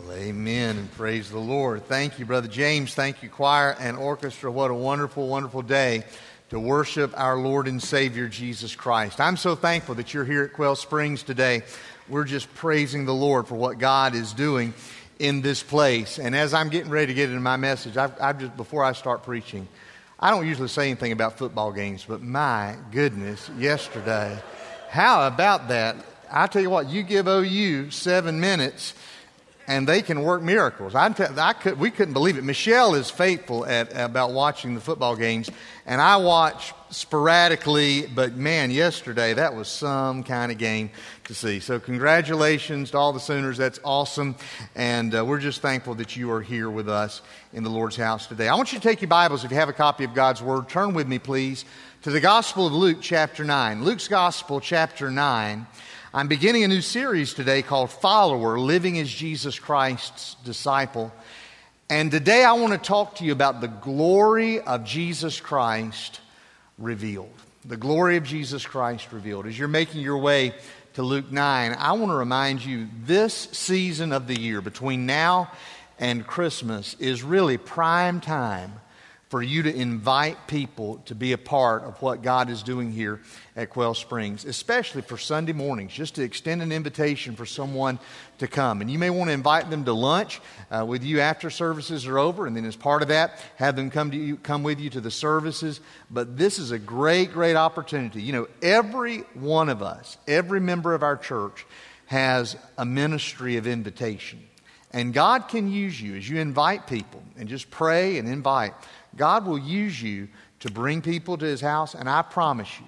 Well, amen, and praise the Lord. Thank you, Brother James. Thank you, choir and orchestra. What a wonderful, wonderful day to worship our Lord and Savior, Jesus Christ. I'm so thankful that you're here at Quail Springs today. We're just praising the Lord for what God is doing in this place. And as I'm getting ready to get into my message, I've just, before I start preaching, I don't usually say anything about football games, but my goodness, yesterday, how about that? I tell you what, you give OU 7 minutes, and they can work miracles. We couldn't believe it. Michelle is faithful about watching the football games, and I watch sporadically, but man, yesterday, that was some kind of game to see. So congratulations to all the Sooners. That's awesome, and we're just thankful that you are here with us in the Lord's house today. I want you to take your Bibles, if you have a copy of God's Word, turn with me, please, to the Gospel of Luke, chapter 9. Luke's Gospel, chapter 9. I'm beginning a new series today called Follower, Living as Jesus Christ's Disciple. And today I want to talk to you about the glory of Jesus Christ revealed. The glory of Jesus Christ revealed. As you're making your way to Luke 9, I want to remind you this season of the year, between now and Christmas, is really prime time for you to invite people to be a part of what God is doing here at Quail Springs, especially for Sunday mornings, just to extend an invitation for someone to come. And you may want to invite them to lunch with you after services are over, and then as part of that, have them come with you to the services. But this is a great, great opportunity. You know, every one of us, every member of our church has a ministry of invitation. And God can use you as you invite people and just pray and invite. God will use you to bring people to His house, and I promise you,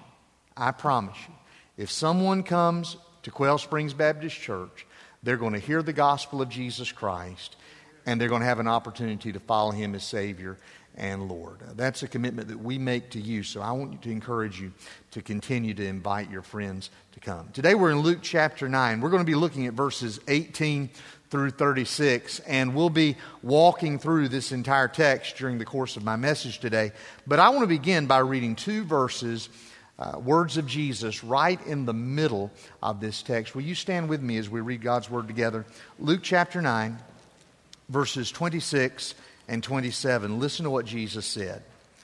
if someone comes to Quail Springs Baptist Church, they're going to hear the gospel of Jesus Christ, and they're going to have an opportunity to follow Him as Savior and Lord. That's a commitment that we make to you, so I want to encourage you to continue to invite your friends to come. Today we're in Luke chapter 9. We're going to be looking at verses 18 through 36, and we'll be walking through this entire text during the course of my message today. But I want to begin by reading 2 verses, words of Jesus, right in the middle of this text. Will you stand with me as we read God's Word together? Luke chapter 9, verses 26 and 27. Listen to what Jesus said.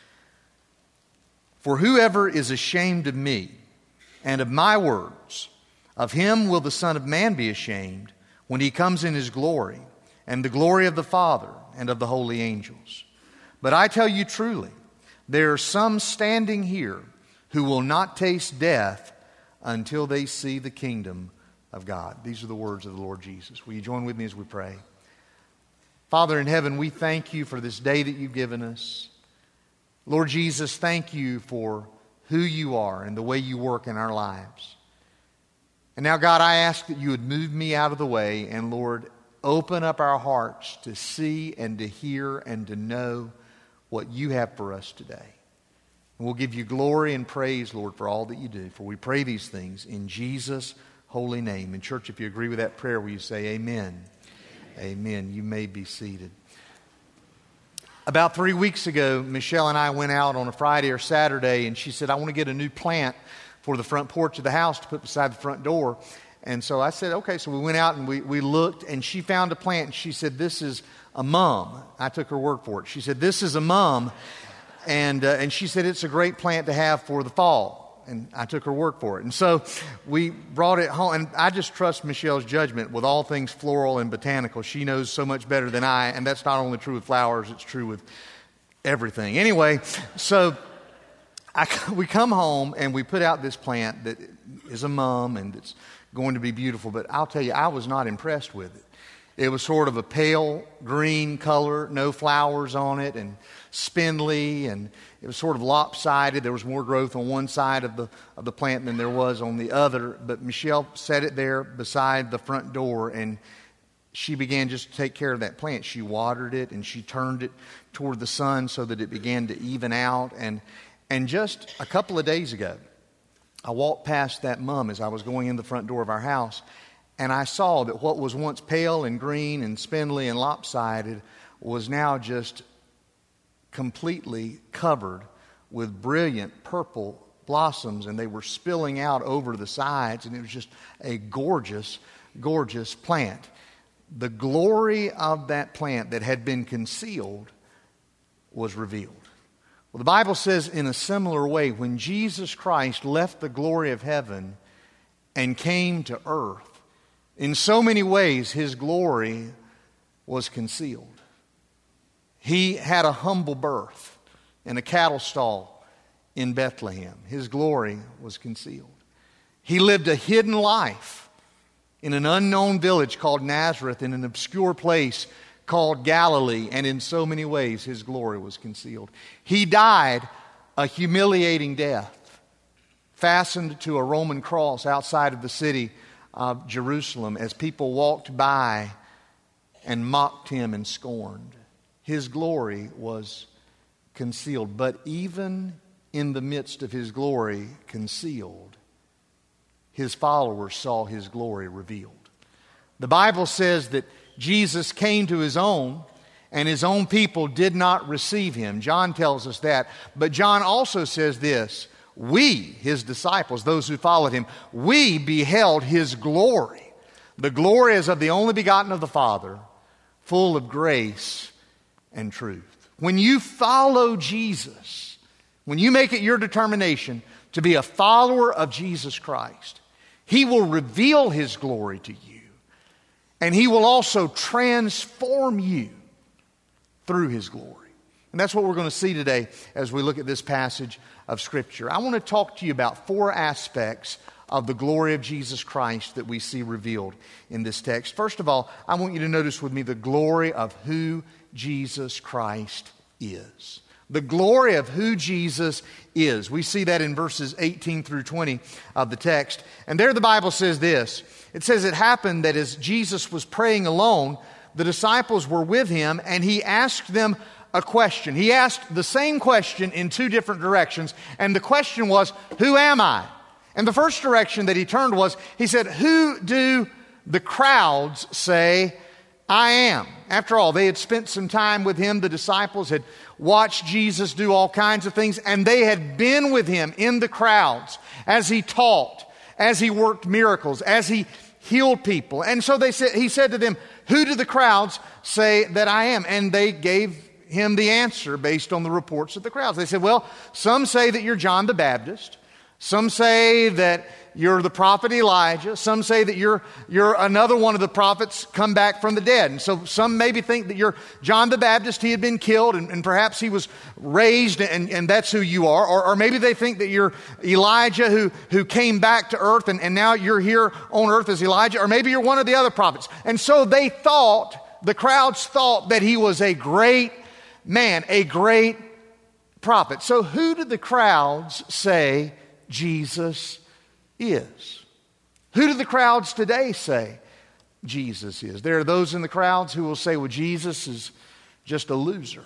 For whoever is ashamed of me and of my words, of him will the Son of Man be ashamed when He comes in His glory, and the glory of the Father and of the holy angels. But I tell you truly, there are some standing here who will not taste death until they see the kingdom of God. These are the words of the Lord Jesus. Will you join with me as we pray? Father in heaven, we thank You for this day that You've given us. Lord Jesus, thank You for who You are and the way You work in our lives. And now, God, I ask that You would move me out of the way and, Lord, open up our hearts to see and to hear and to know what You have for us today. And we'll give You glory and praise, Lord, for all that You do. For we pray these things in Jesus' holy name. And church, if you agree with that prayer, will you say amen? Amen. You may be seated. About 3 weeks ago, Michelle and I went out on a Friday or Saturday, and she said, I want to get a new plant for the front porch of the house to put beside the front door. And so I said, okay. So we went out and we looked, and she found a plant, and she said, this is a mum. I took her word for it. She said, this is a mum. And she said, it's a great plant to have for the fall. And I took her word for it. And so we brought it home. And I just trust Michelle's judgment with all things floral and botanical. She knows so much better than I. And that's not only true with flowers, it's true with everything. Anyway, so we come home and we put out this plant that is a mum and it's going to be beautiful. But I'll tell you, I was not impressed with it. It was sort of a pale green color, no flowers on it, and spindly, and it was sort of lopsided. There was more growth on one side of the plant than there was on the other. But Michelle set it there beside the front door, and she began just to take care of that plant. She watered it, and she turned it toward the sun so that it began to even out. And just a couple of days ago, I walked past that mum as I was going in the front door of our house, and I saw that what was once pale and green and spindly and lopsided was now just completely covered with brilliant purple blossoms, and they were spilling out over the sides, and it was just a gorgeous, gorgeous plant. the glory of that plant that had been concealed was revealed. Well, the Bible says in a similar way, when Jesus Christ left the glory of heaven and came to earth, in so many ways his glory was concealed. He had a humble birth in a cattle stall in Bethlehem. His glory was concealed. He lived a hidden life in an unknown village called Nazareth, in an obscure place called Galilee, and in so many ways his glory was concealed. He died a humiliating death, fastened to a Roman cross outside of the city of Jerusalem as people walked by and mocked him and scorned. His glory was concealed. But even in the midst of his glory concealed, his followers saw his glory revealed. The Bible says that Jesus came to his own, and his own people did not receive him. John tells us that. But John also says this: we, his disciples, those who followed him, we beheld his glory. The glory as of the only begotten of the Father, full of grace and truth. When you follow Jesus, when you make it your determination to be a follower of Jesus Christ, he will reveal his glory to you. And he will also transform you through his glory. And that's what we're going to see today as we look at this passage of Scripture. I want to talk to you about 4 aspects of the glory of Jesus Christ that we see revealed in this text. First of all, I want you to notice with me the glory of who Jesus Christ is. The glory of who Jesus is. We see that in verses 18 through 20 of the text. And there the Bible says this. It says, it happened that as Jesus was praying alone, the disciples were with him, and he asked them a question. He asked the same question in 2 different directions, and the question was, who am I? And the first direction that he turned was, he said, who do the crowds say I am? After all, they had spent some time with him. The disciples had watched Jesus do all kinds of things, and they had been with him in the crowds as he taught, as he worked miracles, as he healed people. And so he said to them, who do the crowds say that I am? And they gave him the answer based on the reports of the crowds. They said, well, some say that you're John the Baptist. Some say that you're the prophet Elijah. Some say that you're another one of the prophets come back from the dead. And so some maybe think that you're John the Baptist. He had been killed and perhaps he was raised and that's who you are. Or maybe they think that you're Elijah who came back to earth and now you're here on earth as Elijah. Or maybe you're one of the other prophets. And so the crowds thought that he was a great man, a great prophet. So who did the crowds say Jesus is? Who do the crowds today say Jesus is? There are those in the crowds who will say, well, Jesus is just a loser.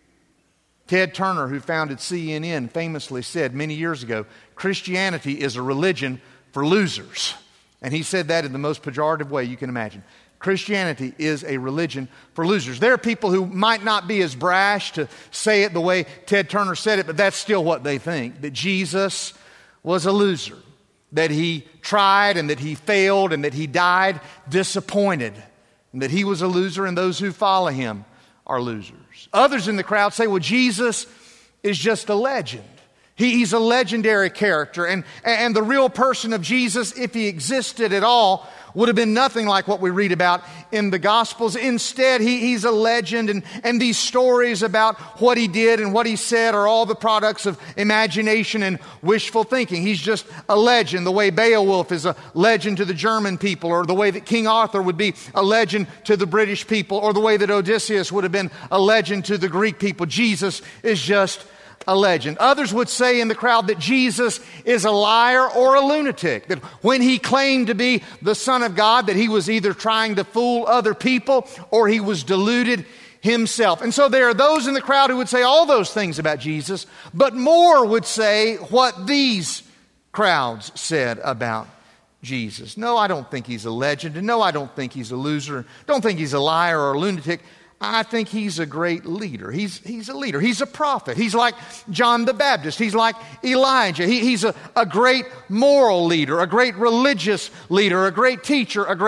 Ted Turner, who founded CNN, famously said many years ago, Christianity is a religion for losers. And he said that in the most pejorative way you can imagine. Christianity is a religion for losers. There are people who might not be as brash to say it the way Ted Turner said it, but that's still what they think, that Jesus was a loser, that he tried and that he failed and that he died disappointed, and that he was a loser and those who follow him are losers. Others in the crowd say, well, Jesus is just a legend. He's a legendary character, and the real person of Jesus, if he existed at all, would have been nothing like what we read about in the Gospels. Instead, he's a legend, and these stories about what he did and what he said are all the products of imagination and wishful thinking. He's just a legend, the way Beowulf is a legend to the German people, or the way that King Arthur would be a legend to the British people, or the way that Odysseus would have been a legend to the Greek people. Jesus is just a legend. Others would say in the crowd that Jesus is a liar or a lunatic, that when he claimed to be the Son of God, that he was either trying to fool other people or he was deluded himself. And so there are those in the crowd who would say all those things about Jesus, but more would say what these crowds said about Jesus. No, I don't think he's a legend, and no, I don't think he's a loser. Don't think he's a liar or a lunatic. I think he's a great leader. He's a leader. He's a prophet. He's like John the Baptist. He's like Elijah. He's a great moral leader, a great religious leader, a great teacher, a great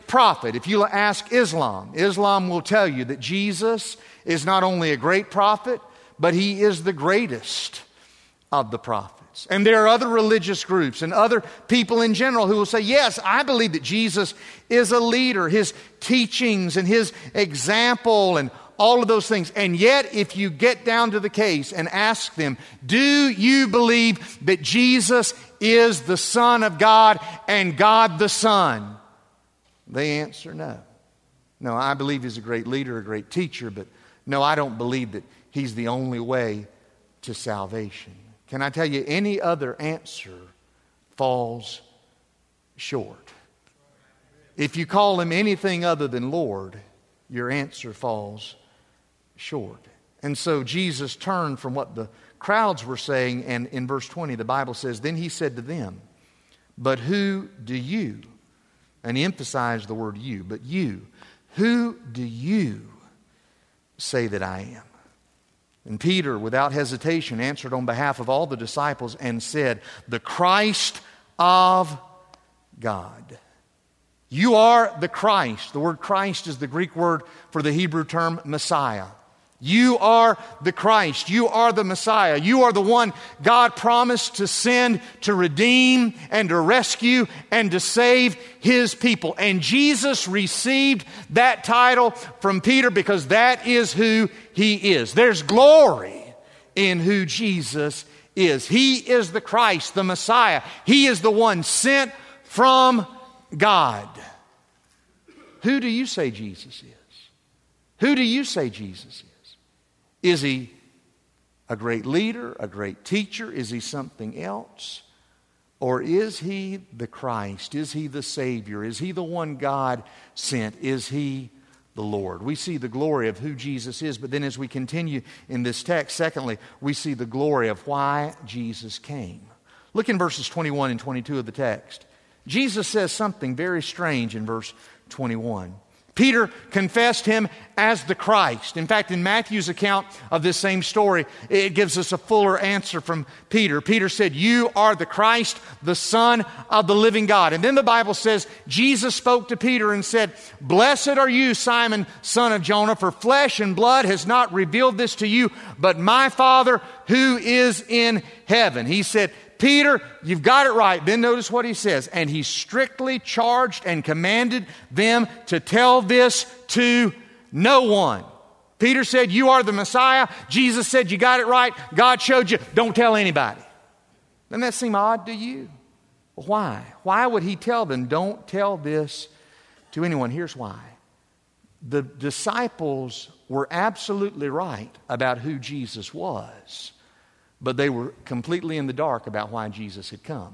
prophet. If you ask Islam, Islam will tell you that Jesus is not only a great prophet, but he is the greatest of the prophets. And there are other religious groups and other people in general who will say, yes, I believe that Jesus is a leader, his teachings and his example and all of those things. And yet, if you get down to the case and ask them, do you believe that Jesus is the Son of God and God the Son? They answer no. No, I believe he's a great leader, a great teacher, but no, I don't believe that he's the only way to salvation. Can I tell you, any other answer falls short. If you call him anything other than Lord, your answer falls short. And so Jesus turned from what the crowds were saying, and in verse 20 the Bible says, then he said to them, but who do you, and he emphasized the word you, but you, who do you say that I am? And Peter, without hesitation, answered on behalf of all the disciples and said, the Christ of God. You are the Christ. The word Christ is the Greek word for the Hebrew term Messiah. You are the Christ. You are the Messiah. You are the one God promised to send to redeem and to rescue and to save his people. And Jesus received that title from Peter because that is who he is. There's glory in who Jesus is. He is the Christ, the Messiah. He is the one sent from God. Who do you say Jesus is? Who do you say Jesus is? Is he a great leader, a great teacher? Is he something else? Or is he the Christ? Is he the Savior? Is he the one God sent? Is he the Lord? We see the glory of who Jesus is, but then as we continue in this text, secondly, we see the glory of why Jesus came. Look in verses 21 and 22 of the text. Jesus says something very strange in verse 21. Peter confessed him as the Christ. In fact, in Matthew's account of this same story, it gives us a fuller answer from Peter. Peter said, you are the Christ, the Son of the living God. And then the Bible says, Jesus spoke to Peter and said, blessed are you, Simon, son of Jonah, for flesh and blood has not revealed this to you, but my Father who is in heaven. He said, Peter, you've got it right. Then notice what he says. And he strictly charged and commanded them to tell this to no one. Peter said, you are the Messiah. Jesus said, you got it right. God showed you. Don't tell anybody. Doesn't that seem odd to you? Well, why? Why would he tell them, don't tell this to anyone? Here's why. The disciples were absolutely right about who Jesus was, but they were completely in the dark about why Jesus had come.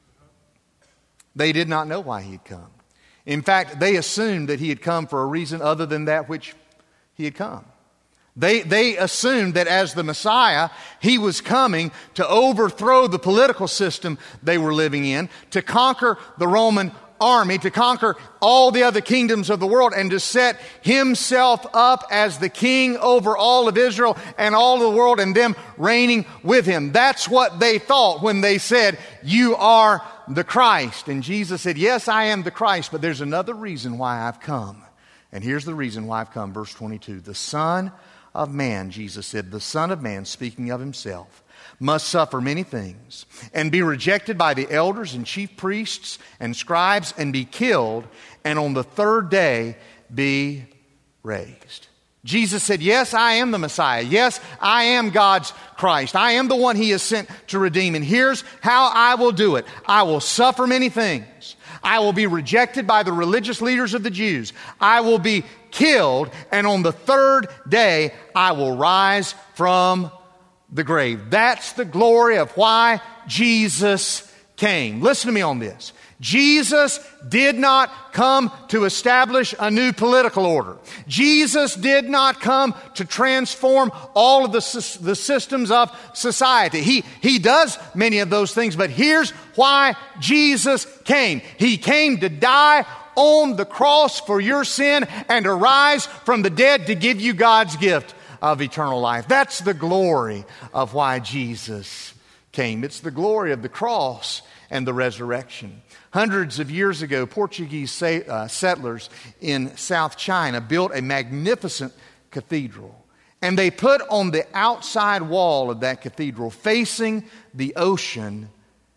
They did not know why he had come. In fact, they assumed that he had come for a reason other than that which he had come. They assumed that as the Messiah, he was coming to overthrow the political system they were living in, to conquer the Roman army, to conquer all the other kingdoms of the world, and to set himself up as the king over all of Israel and all of the world, and them reigning with him. That's what they thought when they said, you are the Christ. And Jesus said, yes, I am the Christ, but there's another reason why I've come. And here's the reason why I've come, verse 22. The Son of Man, Jesus said, the Son of Man, speaking of himself, must suffer many things and be rejected by the elders and chief priests and scribes and be killed, and on the third day be raised. Jesus said, yes, I am the Messiah. Yes, I am God's Christ. I am the one he has sent to redeem. And here's how I will do it. I will suffer many things. I will be rejected by the religious leaders of the Jews. I will be killed, and on the third day I will rise from the grave. That's the glory of why Jesus came. Listen to me on this. Jesus did not come to establish a new political order. Jesus did not come to transform all of the systems of society. He does many of those things, but here's why Jesus came. He came to die on the cross for your sin and to rise from the dead to give you God's gift of eternal life. That's the glory of why Jesus came. It's the glory of the cross and the resurrection. Hundreds of years ago, Portuguese settlers in South China built a magnificent cathedral. And they put on the outside wall of that cathedral, facing the ocean,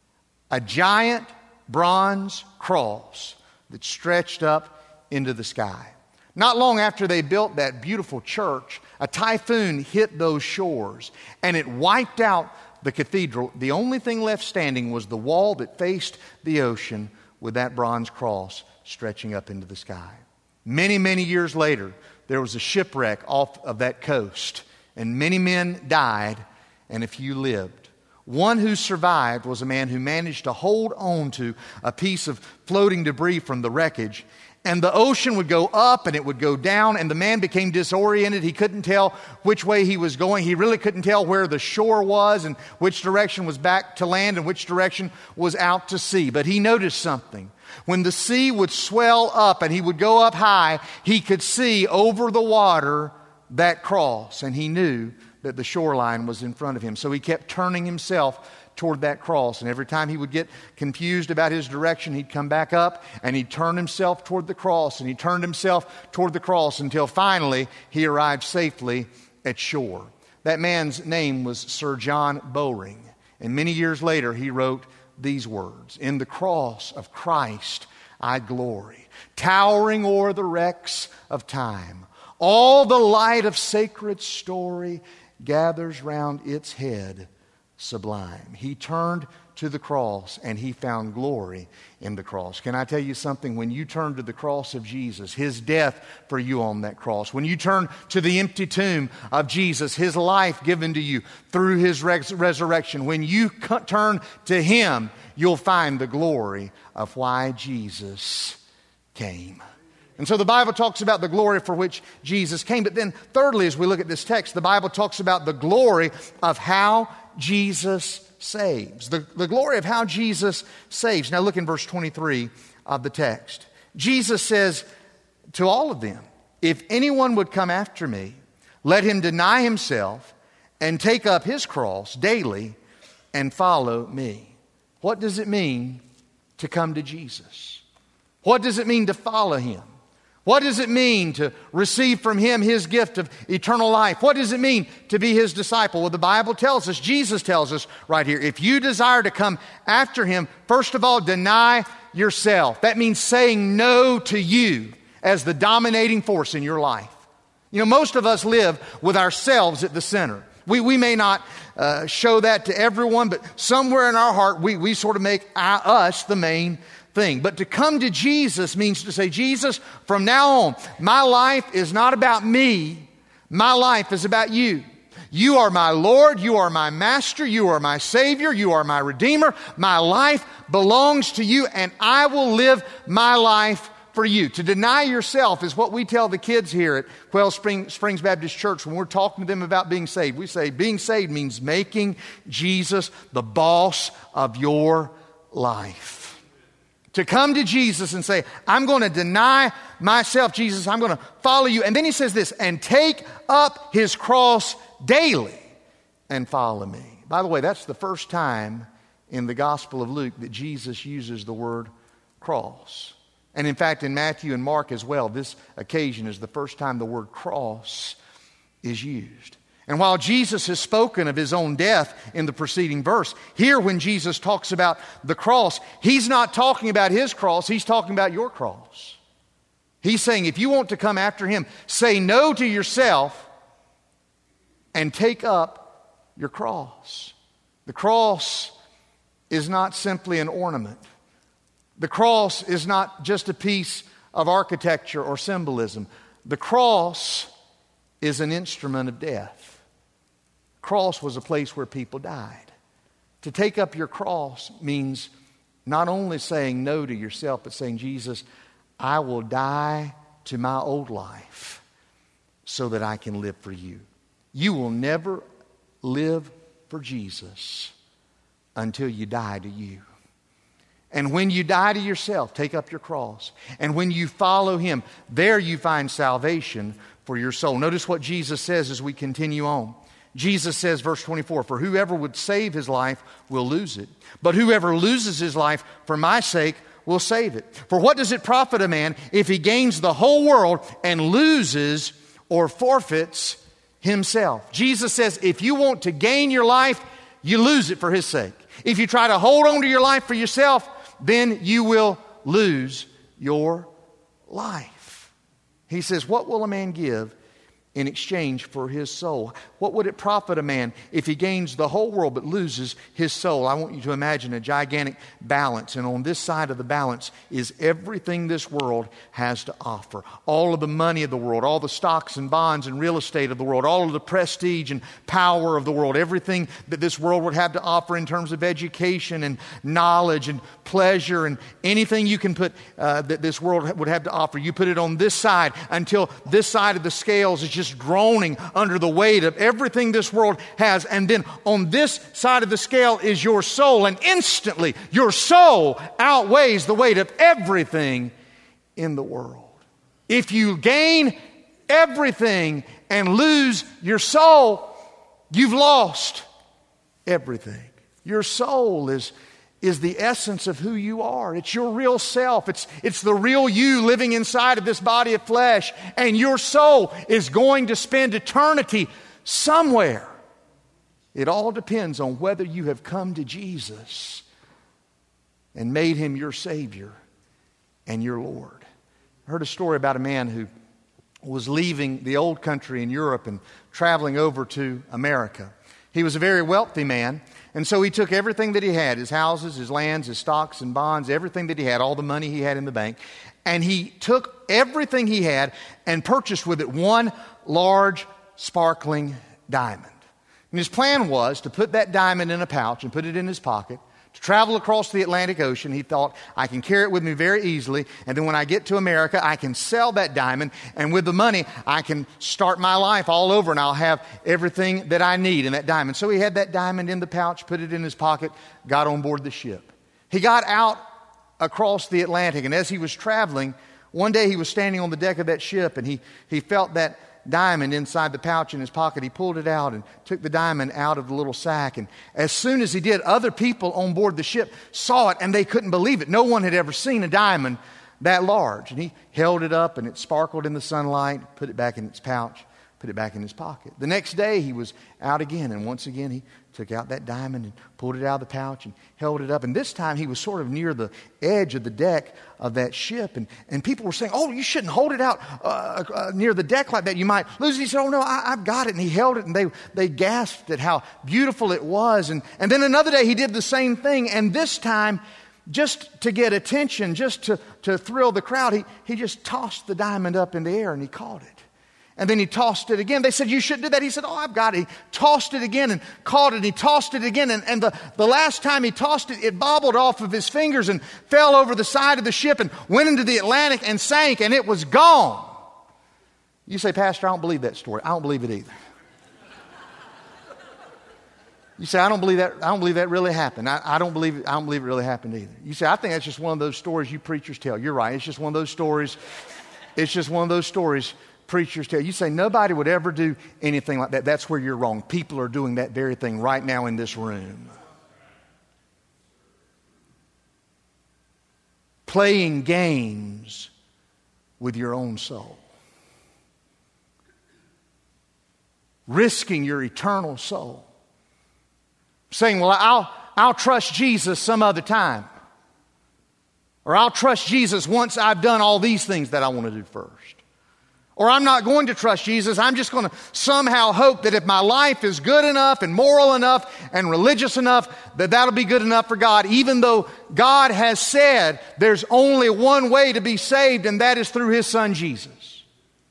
a giant bronze cross that stretched up into the sky. Not long after they built that beautiful church, a typhoon hit those shores, and it wiped out the cathedral. The only thing left standing was the wall that faced the ocean with that bronze cross stretching up into the sky. Many, many years later, there was a shipwreck off of that coast, and many men died, and a few lived. One who survived was a man who managed to hold on to a piece of floating debris from the wreckage. And the ocean would go up and it would go down, and the man became disoriented. He couldn't tell which way he was going. He really couldn't tell where the shore was and which direction was back to land and which direction was out to sea. But he noticed something. When the sea would swell up and he would go up high, he could see over the water that cross, and he knew that the shoreline was in front of him. So he kept turning himself toward that cross. And every time he would get confused about his direction, he'd come back up and he'd turn himself toward the cross, and he turned himself toward the cross until finally he arrived safely at shore. That man's name was Sir John Bowring. And many years later, he wrote these words: "In the cross of Christ I glory, towering o'er the wrecks of time. All the light of sacred story gathers round its head sublime." He turned to the cross and he found glory in the cross. Can I tell you something? When you turn to the cross of Jesus, His death for you on that cross, when you turn to the empty tomb of Jesus, His life given to you through His resurrection, when you turn to Him, you'll find the glory of why Jesus came. And so the Bible talks about the glory for which Jesus came. But then thirdly, as we look at this text, the Bible talks about the glory of how Jesus saves. The glory of how Jesus saves. Now look in verse 23 of the text. Jesus says to all of them, "If anyone would come after me, let him deny himself and take up his cross daily and follow me." What does it mean to come to Jesus? What does it mean to follow Him? What does it mean to receive from Him His gift of eternal life? What does it mean to be His disciple? Well, the Bible tells us, Jesus tells us right here, if you desire to come after Him, first of all, deny yourself. That means saying no to you as the dominating force in your life. You know, most of us live with ourselves at the center. We may not show that to everyone, but somewhere in our heart, we sort of make us the main thing. But to come to Jesus means to say, Jesus, from now on, my life is not about me. My life is about you. You are my Lord. You are my Master. You are my Savior. You are my Redeemer. My life belongs to you, and I will live my life for you. To deny yourself is what we tell the kids here at Quail Springs Baptist Church when we're talking to them about being saved. We say being saved means making Jesus the boss of your life. To come to Jesus and say, I'm going to deny myself, Jesus, I'm going to follow you. And then he says this, and take up his cross daily and follow me. By the way, that's the first time in the Gospel of Luke that Jesus uses the word cross. And in fact, in Matthew and Mark as well, this occasion is the first time the word cross is used. And while Jesus has spoken of His own death in the preceding verse, here when Jesus talks about the cross, He's not talking about His cross, He's talking about your cross. He's saying if you want to come after Him, say no to yourself and take up your cross. The cross is not simply an ornament. The cross is not just a piece of architecture or symbolism. The cross is an instrument of death. Cross was a place where people died. To take up your cross means not only saying no to yourself, but saying, Jesus, I will die to my old life so that I can live for you. You will never live for Jesus until you die to you. And when you die to yourself, take up your cross. And when you follow Him, there you find salvation for your soul. Notice what Jesus says as we continue on. Jesus says, verse 24, for whoever would save his life will lose it. But whoever loses his life for my sake will save it. For what does it profit a man if he gains the whole world and loses or forfeits himself? Jesus says if you want to gain your life, you lose it for His sake. If you try to hold on to your life for yourself, then you will lose your life. He says, what will a man give in exchange for his soul? What would it profit a man if he gains the whole world but loses his soul? I want you to imagine a gigantic balance, and on this side of the balance is everything this world has to offer. All of the money of the world, all the stocks and bonds and real estate of the world, all of the prestige and power of the world, everything that this world would have to offer in terms of education and knowledge and pleasure and anything you can put that this world would have to offer. You put it on this side until this side of the scales is just groaning under the weight of everything this world has. And then on this side of the scale is your soul. And instantly your soul outweighs the weight of everything in the world. If you gain everything and lose your soul, you've lost everything. Your soul is the essence of who you are. It's your real self. It's the real you living inside of this body of flesh. And your soul is going to spend eternity somewhere. It all depends on whether you have come to Jesus and made Him your Savior and your Lord. I heard a story about a man who was leaving the old country in Europe and traveling over to America. He was a very wealthy man, and so he took everything that he had, his houses, his lands, his stocks and bonds, everything that he had, all the money he had in the bank, and he took everything he had and purchased with it one large, sparkling diamond. And his plan was to put that diamond in a pouch and put it in his pocket, to travel across the Atlantic Ocean. He thought, I can carry it with me very easily, and then when I get to America, I can sell that diamond, and with the money, I can start my life all over, and I'll have everything that I need in that diamond. So he had that diamond in the pouch, put it in his pocket, got on board the ship. He got out across the Atlantic, and as he was traveling, one day he was standing on the deck of that ship, and he felt that diamond inside the pouch in his pocket. He pulled it out and took the diamond out of the little sack. And as soon as he did, other people on board the ship saw it and they couldn't believe it. No one had ever seen a diamond that large. And he held it up and it sparkled in the sunlight, put it back in its pouch, put it back in his pocket. The next day he was out again, and once again he took out that diamond and pulled it out of the pouch and held it up. And this time he was sort of near the edge of the deck of that ship. And people were saying, oh, you shouldn't hold it out near the deck like that. You might lose it. He said, oh, no, I've got it. And he held it, and they gasped at how beautiful it was. And then another day he did the same thing. And this time, just to get attention, just to thrill the crowd, he just tossed the diamond up in the air and he caught it. And then he tossed it again. They said, you shouldn't do that. He said, oh, I've got it. He tossed it again and caught it. And he tossed it again. And the last time he tossed it, it bobbled off of his fingers and fell over the side of the ship and went into the Atlantic and sank, and it was gone. You say, Pastor, I don't believe that story. I don't believe it either. You say, I don't believe that really happened. I don't believe it really happened either. You say, I think that's just one of those stories you preachers tell. You're right. It's just one of those stories. It's just one of those stories preachers tell. You say nobody would ever do anything like that. That's where you're wrong. People are doing that very thing right now in this room. Playing games with your own soul. Risking your eternal soul. Saying, well, I'll trust Jesus some other time. Or I'll trust Jesus once I've done all these things that I want to do first. Or I'm not going to trust Jesus. I'm just going to somehow hope that if my life is good enough and moral enough and religious enough, that'll be good enough for God, even though God has said there's only one way to be saved, and that is through His Son, Jesus.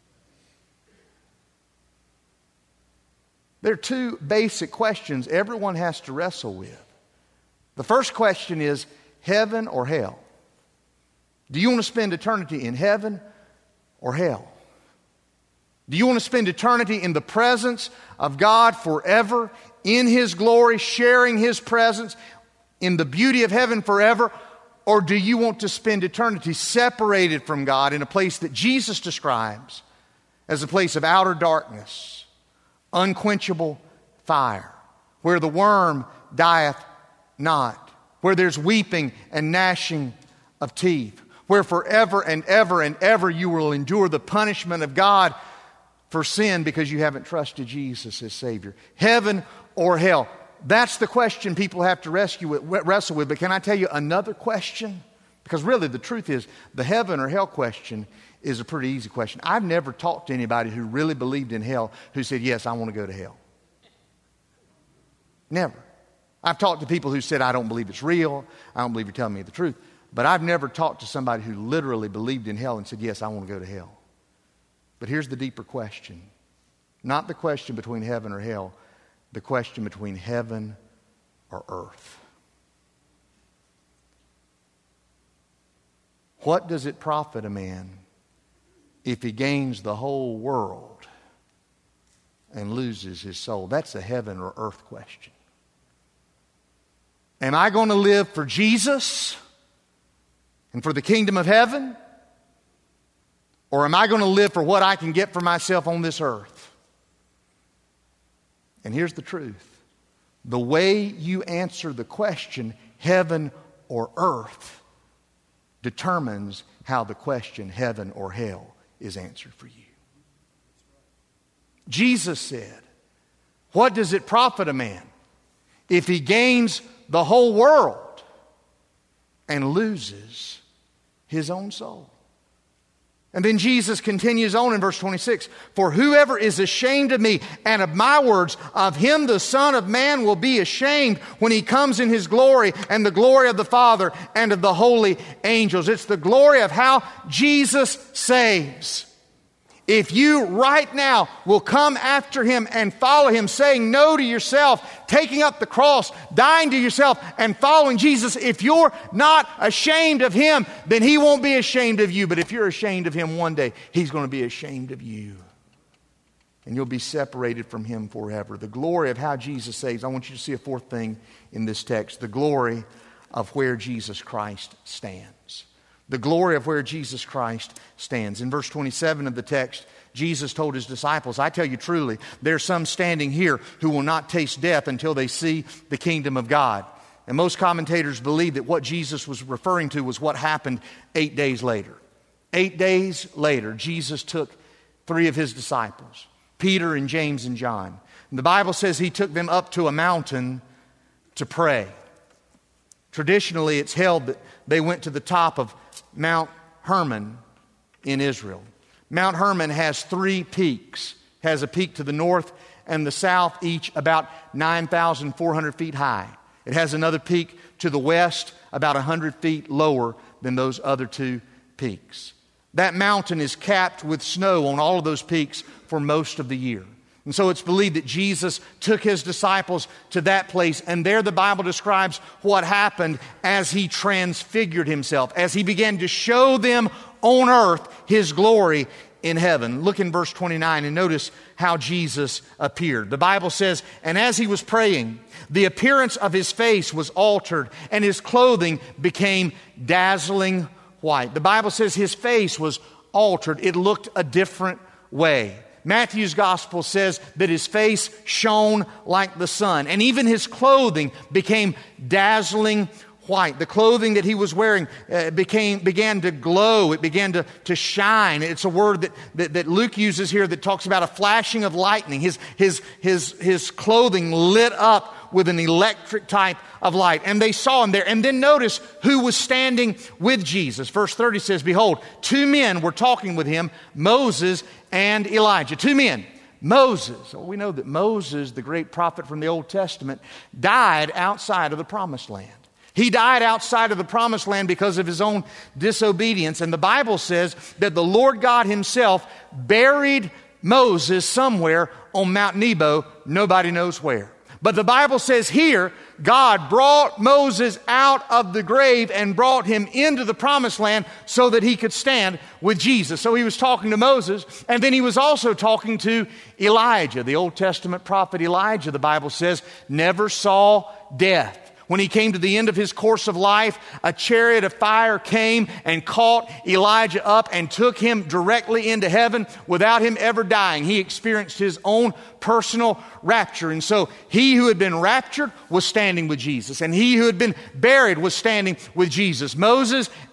There are two basic questions everyone has to wrestle with. The first question is heaven or hell? Do you want to spend eternity in heaven or hell? Do you want to spend eternity in the presence of God forever, in His glory, sharing His presence, in the beauty of heaven forever? Or do you want to spend eternity separated from God in a place that Jesus describes as a place of outer darkness, unquenchable fire, where the worm dieth not, where there's weeping and gnashing of teeth, where forever and ever and ever you will endure the punishment of God for sin because you haven't trusted Jesus as Savior. Heaven or hell? That's the question people have to wrestle with. But can I tell you another question? Because really the truth is, the heaven or hell question is a pretty easy question. I've never talked to anybody who really believed in hell who said, yes, I want to go to hell. Never. I've talked to people who said, I don't believe it's real. I don't believe you're telling me the truth. But I've never talked to somebody who literally believed in hell and said, yes, I want to go to hell. But here's the deeper question. Not the question between heaven or hell, the question between heaven or earth. What does it profit a man if he gains the whole world and loses his soul? That's a heaven or earth question. Am I going to live for Jesus and for the kingdom of heaven? Or am I going to live for what I can get for myself on this earth? And here's the truth. The way you answer the question, heaven or earth, determines how the question, heaven or hell, is answered for you. Jesus said, what does it profit a man if he gains the whole world and loses his own soul? And then Jesus continues on in verse 26. For whoever is ashamed of me and of my words, of him the Son of Man will be ashamed when he comes in his glory and the glory of the Father and of the holy angels. It's the glory of how Jesus saves. If you right now will come after him and follow him, saying no to yourself, taking up the cross, dying to yourself, and following Jesus, if you're not ashamed of him, then he won't be ashamed of you. But if you're ashamed of him one day, he's going to be ashamed of you. And you'll be separated from him forever. The glory of how Jesus saves. I want you to see a fourth thing in this text. The glory of where Jesus Christ stands. The glory of where Jesus Christ stands. In verse 27 of the text, Jesus told his disciples, I tell you truly, there are some standing here who will not taste death until they see the kingdom of God. And most commentators believe that what Jesus was referring to was what happened 8 days later. 8 days later, Jesus took 3 of his disciples, Peter and James and John. And the Bible says he took them up to a mountain to pray. Traditionally, it's held that they went to the top of Mount Hermon in Israel. Mount Hermon has 3 peaks. It has a peak to the north and the south, each about 9,400 feet high. It has another peak to the west, about 100 feet lower than those other 2 peaks. That mountain is capped with snow on all of those peaks for most of the year. And so it's believed that Jesus took his disciples to that place, and there the Bible describes what happened as he transfigured himself, as he began to show them on earth his glory in heaven. Look in verse 29 and notice how Jesus appeared. The Bible says, and as he was praying, the appearance of his face was altered, and his clothing became dazzling white. The Bible says his face was altered. It looked a different way. Matthew's gospel says that his face shone like the sun, and even his clothing became dazzling white. The clothing that he was wearing began to glow. It began to shine. It's a word that Luke uses here that talks about a flashing of lightning. His clothing lit up with an electric type of light. And they saw him there. And then notice who was standing with Jesus. Verse 30 says, behold, 2 men were talking with him, Moses and Elijah. 2 men. Moses. Well, we know that Moses, the great prophet from the Old Testament, died outside of the Promised Land. He died outside of the Promised Land because of his own disobedience. And the Bible says that the Lord God himself buried Moses somewhere on Mount Nebo. Nobody knows where. But the Bible says here, God brought Moses out of the grave and brought him into the Promised Land so that he could stand with Jesus. So he was talking to Moses, and then he was also talking to Elijah. The Old Testament prophet Elijah, the Bible says, never saw death. When he came to the end of his course of life, a chariot of fire came and caught Elijah up and took him directly into heaven without him ever dying. He experienced his own personal rapture. And so he who had been raptured was standing with Jesus, and he who had been buried was standing with Jesus. Moses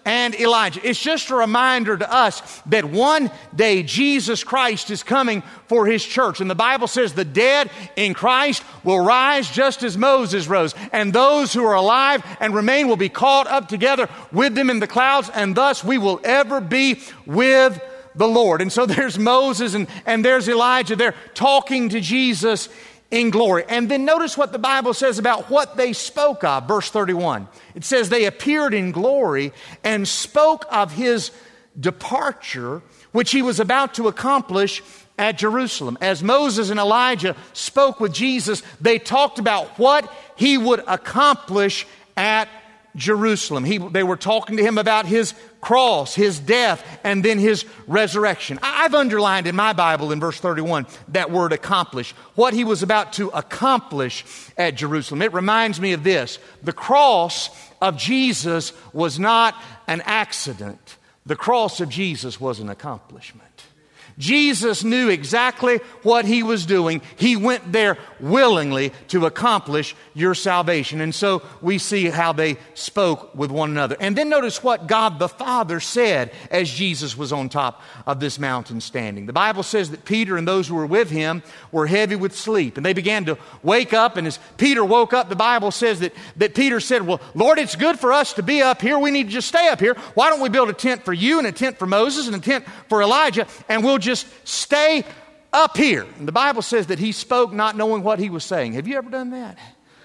and Elijah. It's just a reminder to us that one day Jesus Christ is coming for His church. And the Bible says the dead in Christ will rise just as Moses rose. And those who are alive and remain will be caught up together with them in the clouds. And thus we will ever be with the Lord. And so there's Moses and there's Elijah. They're talking to Jesus in glory. And then notice what the Bible says about what they spoke of. Verse 31. It says they appeared in glory and spoke of His departure, which He was about to accomplish at Jerusalem. As Moses and Elijah spoke with Jesus, they talked about what He would accomplish at Jerusalem. They were talking to Him about His cross, His death, and then His resurrection. I've underlined in my Bible in verse 31 that word accomplish, what He was about to accomplish at Jerusalem. It reminds me of this. The cross of Jesus was not an accident. The cross of Jesus was an accomplishment. Jesus knew exactly what He was doing. He went there willingly to accomplish your salvation. And so we see how they spoke with one another. And then notice what God the Father said as Jesus was on top of this mountain standing. The Bible says that Peter and those who were with Him were heavy with sleep. And they began to wake up. And as Peter woke up, the Bible says that Peter said, well, Lord, it's good for us to be up here. We need to just stay up here. Why don't we build a tent for you and a tent for Moses and a tent for Elijah, and we'll just stay up here. And the Bible says that he spoke not knowing what he was saying. Have you ever done that?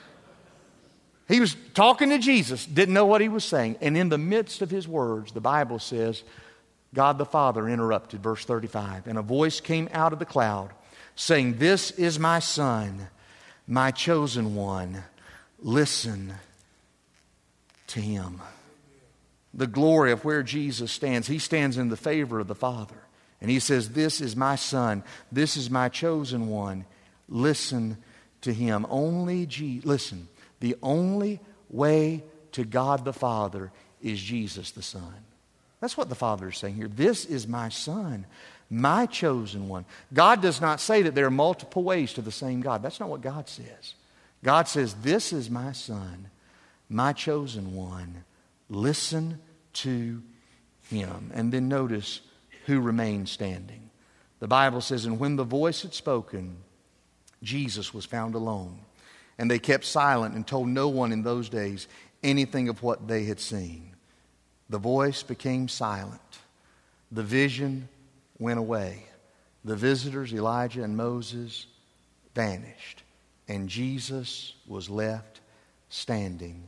He was talking to Jesus, didn't know what he was saying. And in the midst of his words, the Bible says, God the Father interrupted, verse 35. And a voice came out of the cloud saying, this is my Son, my chosen one. Listen to Him. The glory of where Jesus stands. He stands in the favor of the Father. And He says, this is my Son. This is my chosen one. Listen to Him. Listen, the only way to God the Father is Jesus the Son. That's what the Father is saying here. This is my Son, my chosen one. God does not say that there are multiple ways to the same God. That's not what God says. God says, this is my Son, my chosen one. Listen to Him. And then notice who remained standing. The Bible says, and when the voice had spoken, Jesus was found alone. And they kept silent and told no one in those days anything of what they had seen. The voice became silent. The vision went away. The visitors, Elijah and Moses, vanished. And Jesus was left standing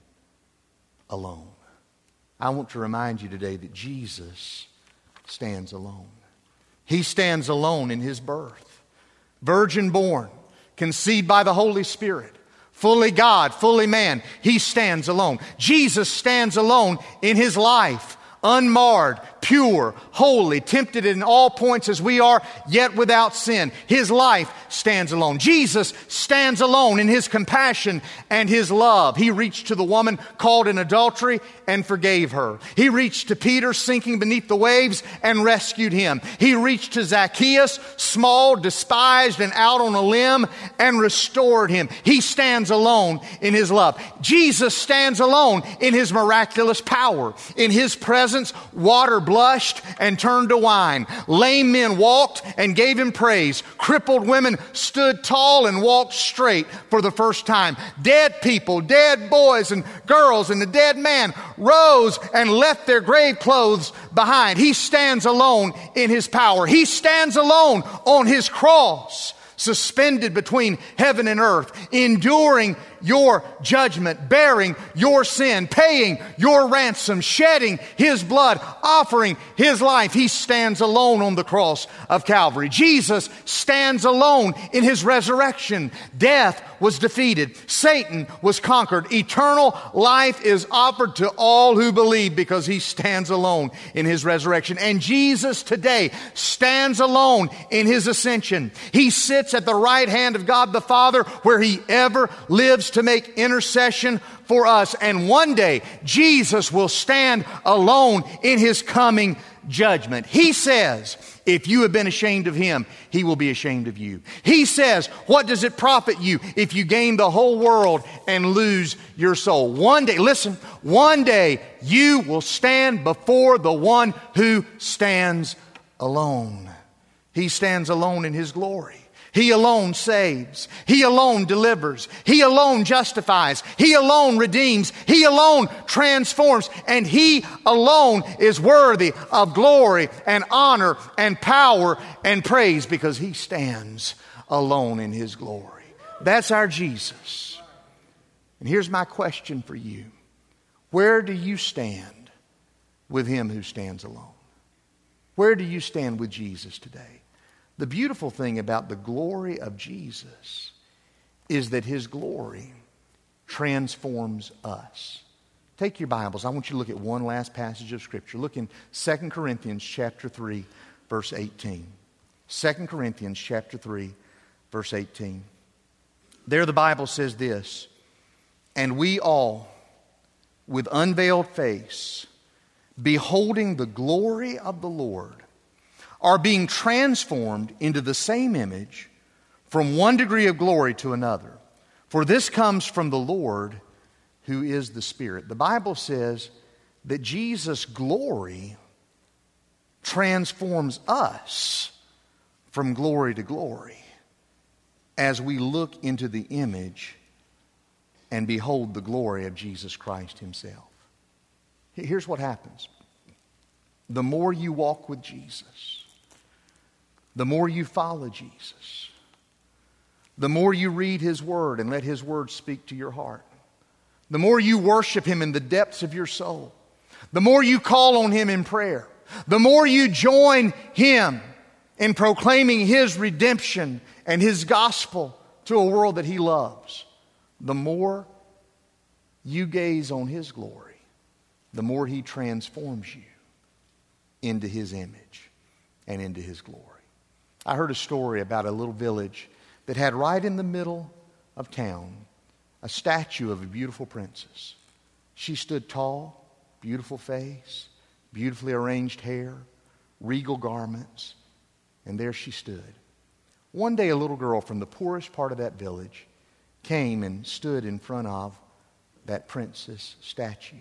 alone. I want to remind you today that Jesus stands alone. He stands alone in His birth. Virgin born, conceived by the Holy Spirit, fully God, fully man. He stands alone. Jesus stands alone in His life, unmarred, pure, holy, tempted in all points as we are, yet without sin. His life stands alone. Jesus stands alone in His compassion and His love. He reached to the woman caught in adultery and forgave her. He reached to Peter sinking beneath the waves and rescued him. He reached to Zacchaeus, small, despised, and out on a limb, and restored him. He stands alone in His love. Jesus stands alone in His miraculous power. In His presence, water blushed and turned to wine. Lame men walked and gave Him praise. Crippled women stood tall and walked straight for the first time. Dead people, dead boys and girls, and the dead man rose and left their grave clothes behind. He stands alone in His power. He stands alone on His cross, suspended between heaven and earth, enduring your judgment, bearing your sin, paying your ransom, shedding His blood, offering His life. He stands alone on the cross of Calvary. Jesus stands alone in His resurrection. Death was defeated. Satan was conquered. Eternal life is offered to all who believe because He stands alone in His resurrection. And Jesus today stands alone in His ascension. He sits at the right hand of God the Father, where He ever lives to make intercession for us. And one day, Jesus will stand alone in His coming judgment. He says if you have been ashamed of Him, He will be ashamed of you. He says, what does it profit you if you gain the whole world and lose your soul? One day, listen, one day you will stand before the one who stands alone. He stands alone in His glory. He alone saves. He alone delivers. He alone justifies. He alone redeems. He alone transforms. And He alone is worthy of glory and honor and power and praise because He stands alone in His glory. That's our Jesus. And here's my question for you. Where do you stand with Him who stands alone? Where do you stand with Jesus today? The beautiful thing about the glory of Jesus is that His glory transforms us. Take your Bibles. I want you to look at one last passage of Scripture. Look in 2 Corinthians chapter 3, verse 18. 2 Corinthians chapter 3, verse 18. There the Bible says this, "And we all, with unveiled face, beholding the glory of the Lord, are being transformed into the same image from one degree of glory to another. For this comes from the Lord who is the Spirit." The Bible says that Jesus' glory transforms us from glory to glory as we look into the image and behold the glory of Jesus Christ Himself. Here's what happens. The more you walk with Jesus, the more you follow Jesus, the more you read His Word and let His Word speak to your heart, the more you worship Him in the depths of your soul, the more you call on Him in prayer, the more you join Him in proclaiming His redemption and His gospel to a world that He loves, the more you gaze on His glory, the more He transforms you into His image and into His glory. I heard a story about a little village that had right in the middle of town a statue of a beautiful princess. She stood tall, beautiful face, beautifully arranged hair, regal garments, and there she stood. One day a little girl from the poorest part of that village came and stood in front of that princess statue.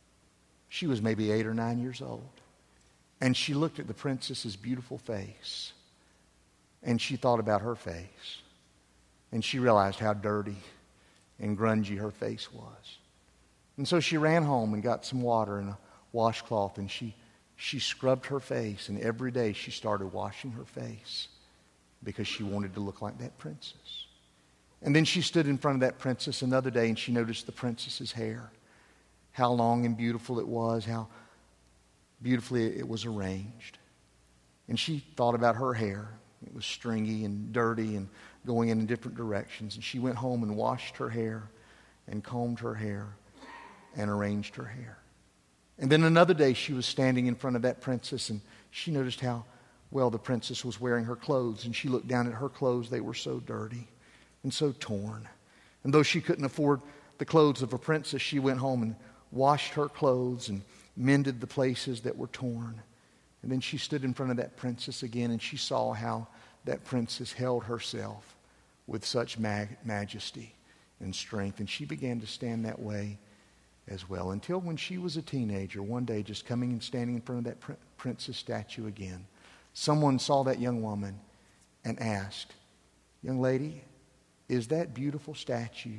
She was maybe 8 or 9 years old. And she looked at the princess's beautiful face. And she thought about her face. And she realized how dirty and grungy her face was. And so she ran home and got some water and a washcloth. And she scrubbed her face. And every day she started washing her face because she wanted to look like that princess. And then she stood in front of that princess another day and she noticed the princess's hair. How long and beautiful it was. How beautifully it was arranged. And she thought about her hair. It was stringy and dirty and going in different directions. And she went home and washed her hair and combed her hair and arranged her hair. And then another day she was standing in front of that princess and she noticed how well the princess was wearing her clothes. And she looked down at her clothes. They were so dirty and so torn. And though she couldn't afford the clothes of a princess, she went home and washed her clothes and mended the places that were torn. And then she stood in front of that princess again and she saw how that princess held herself with such majesty and strength. And she began to stand that way as well until when she was a teenager, one day just coming and standing in front of that princess statue again, someone saw that young woman and asked, "Young lady, is that beautiful statue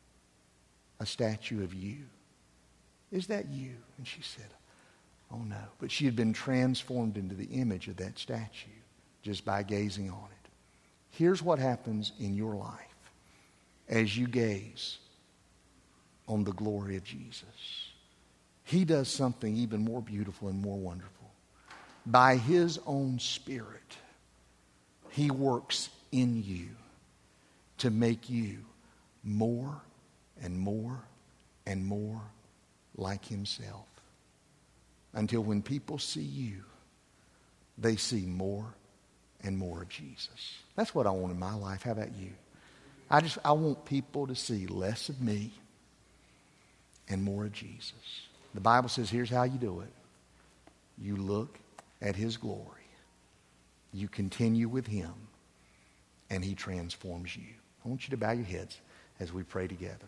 a statue of you? Is that you?" And she said, "Oh no." But she had been transformed into the image of that statue just by gazing on it. Here's what happens in your life as you gaze on the glory of Jesus. He does something even more beautiful and more wonderful. By His own Spirit, He works in you to make you more and more and more like Himself. Until when people see you, they see more and more of Jesus. That's what I want in my life. How about you? I want people to see less of me and more of Jesus. The Bible says here's how you do it. You look at His glory You continue with Him, and He transforms you. I want you to bow your heads as we pray together.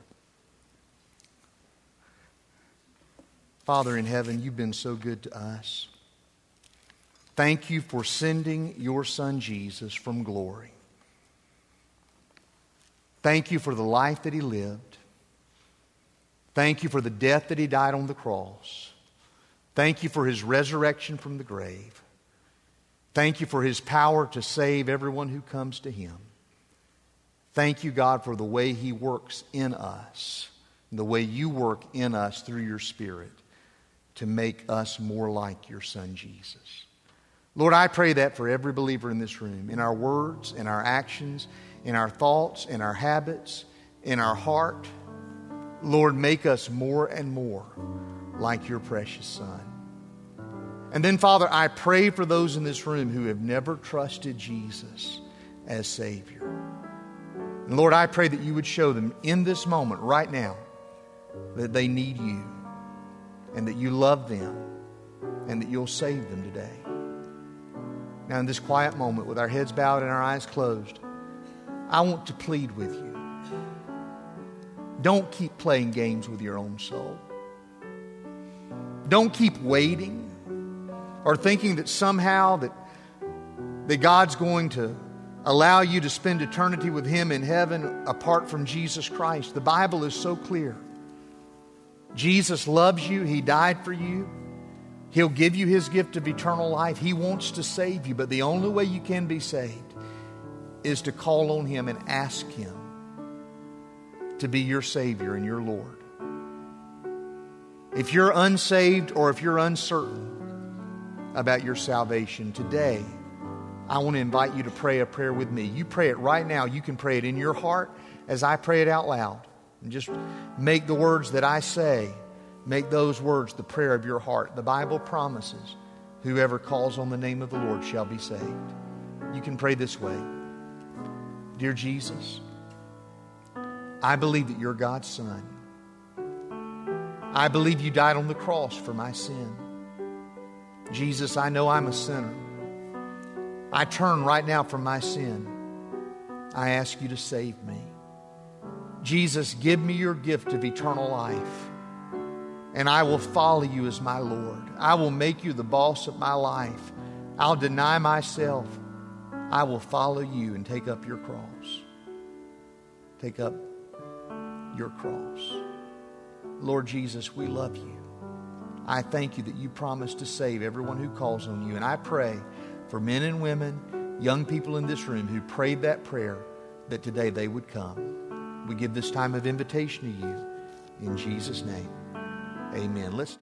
Father in heaven, You've been so good to us. Thank You for sending Your Son Jesus from glory. Thank You for the life that He lived. Thank You for the death that He died on the cross. Thank You for His resurrection from the grave. Thank You for His power to save everyone who comes to Him. Thank You, God, for the way He works in us, and the way You work in us through Your Spirit to make us more like Your Son, Jesus. Lord, I pray that for every believer in this room, in our words, in our actions, in our thoughts, in our habits, in our heart. Lord, make us more and more like Your precious Son. And then, Father, I pray for those in this room who have never trusted Jesus as Savior. And Lord, I pray that You would show them in this moment, right now, that they need You and that You love them and that You'll save them today. Now, in this quiet moment, with our heads bowed and our eyes closed, I want to plead with you. Don't keep playing games with your own soul. Don't keep waiting or thinking that somehow that God's going to allow you to spend eternity with Him in heaven apart from Jesus Christ. The Bible is so clear. Jesus loves you. He died for you. He'll give you His gift of eternal life. He wants to save you, but the only way you can be saved is to call on Him and ask Him to be your Savior and your Lord. If you're unsaved or if you're uncertain about your salvation today, I want to invite you to pray a prayer with me. You pray it right now. You can pray it in your heart as I pray it out loud. And just make the words that I say, make those words the prayer of your heart. The Bible promises whoever calls on the name of the Lord shall be saved. You can pray this way. Dear Jesus, I believe that You're God's Son. I believe You died on the cross for my sin. Jesus, I know I'm a sinner. I turn right now from my sin. I ask You to save me. Jesus, give me Your gift of eternal life, and I will follow You as my Lord. I will make You the boss of my life. I'll deny myself. I will follow You and take up Your cross. Take up Your cross. Lord Jesus, we love You. I thank You that You promised to save everyone who calls on You. And I pray for men and women, young people in this room who prayed that prayer, that today they would come. We give this time of invitation to You. In Jesus' name, amen. Let's